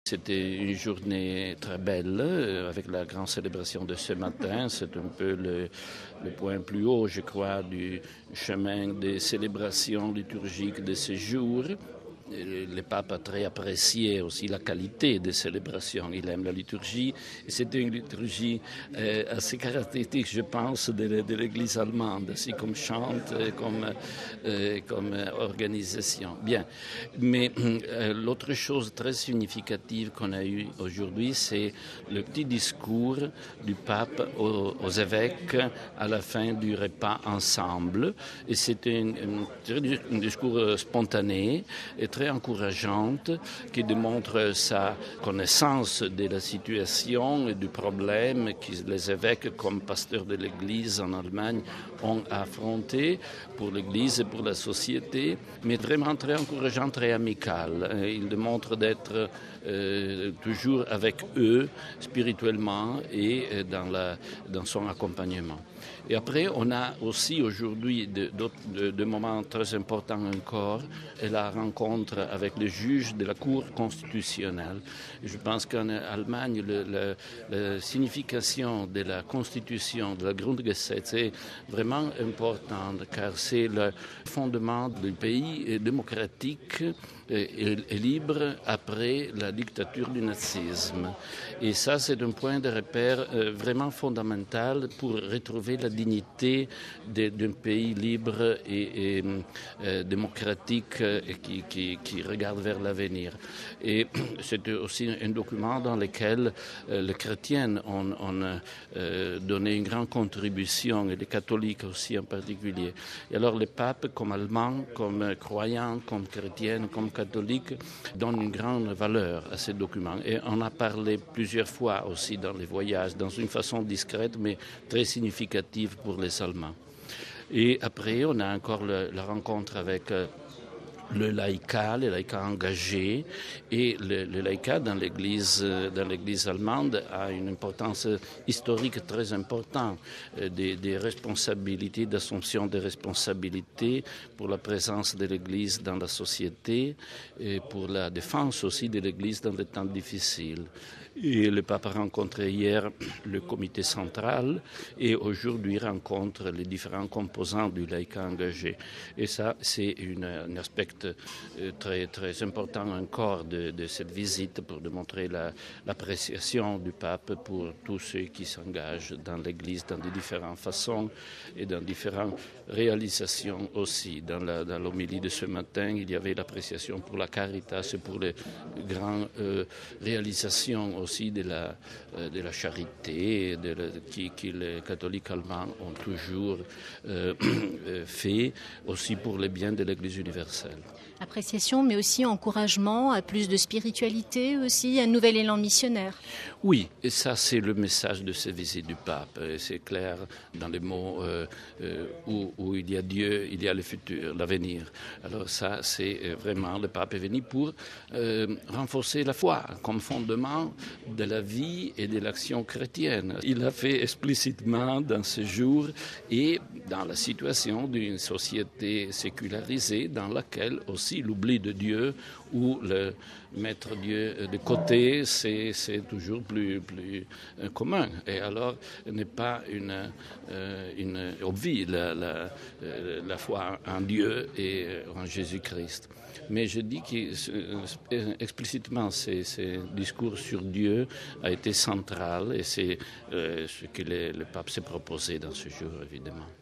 C'était une journée très belle, avec la grande célébration de ce matin. C'est un peu le point plus haut, je crois, du chemin des célébrations liturgiques de ce jour. Le pape a très apprécié aussi la qualité des célébrations. Il aime la liturgie. Et c'était une liturgie assez caractéristique, je pense, de l'Église allemande, ainsi comme chante, comme organisation. Bien. Mais l'autre chose très significative qu'on a eue aujourd'hui, c'est le petit discours du pape aux évêques à la fin du repas ensemble. Et c'était un discours spontané et très encourageante qui démontre sa connaissance de la situation et du problème que les évêques, comme pasteurs de l'Église en Allemagne, ont affronté pour l'Église et pour la société, mais vraiment très encourageant, très amical. Il démontre d'être toujours avec eux spirituellement et dans son accompagnement. Et après, on a aussi aujourd'hui deux moments très importants encore, et la rencontre avec les juges de la Cour constitutionnelle. Je pense qu'en Allemagne, la signification de la Constitution, de la Grundgesetz, est vraiment importante, car c'est le fondement du pays démocratique et libre après la dictature du nazisme. Et ça, c'est un point de repère vraiment fondamental pour retrouver la dignité d'un pays libre et démocratique qui regarde vers l'avenir. Et c'est aussi un document dans lequel les chrétiens ont donné une grande contribution, et les catholiques aussi en particulier. Et alors le pape, comme allemand, comme croyant, comme chrétien, comme catholique, donne une grande valeur à ces documents. Et on a parlé plusieurs fois aussi dans les voyages, dans une façon discrète mais très significative pour les Allemands. Et après, on a encore la rencontre avec le laïcat engagé, et le laïcat dans l'Église allemande a une importance historique très importante, des responsabilités, d'assomption des responsabilités pour la présence de l'Église dans la société et pour la défense aussi de l'Église dans les temps difficiles. Et le pape a rencontré hier le comité central et aujourd'hui rencontre les différents composants du laïcat engagé. Et ça, c'est un aspect très, très important encore de cette visite pour démontrer l'appréciation du pape pour tous ceux qui s'engagent dans l'Église dans de différentes façons et dans différentes réalisations aussi. Dans l'homélie de ce matin, il y avait l'appréciation pour la Caritas et pour les grandes réalisations aussi de la charité que les catholiques allemands ont toujours fait, aussi pour le bien de l'Église universelle. Appréciation, mais aussi encouragement à plus de spiritualité aussi, un nouvel élan missionnaire. Oui, et ça c'est le message de cette visite du pape. Et c'est clair dans les mots où il y a Dieu, il y a le futur, l'avenir. Alors ça c'est vraiment, le pape est venu pour renforcer la foi comme fondement de la vie et de l'action chrétienne. Il l'a fait explicitement dans ce jour et dans la situation d'une société sécularisée dans laquelle aussi l'oubli de Dieu ou le mettre Dieu de côté, c'est toujours plus commun. Et alors, n'est pas une obvie la foi en Dieu et en Jésus-Christ. Mais je dis qu'explicitement, ce discours sur Dieu a été central et c'est ce que le pape s'est proposé dans ce jour, évidemment.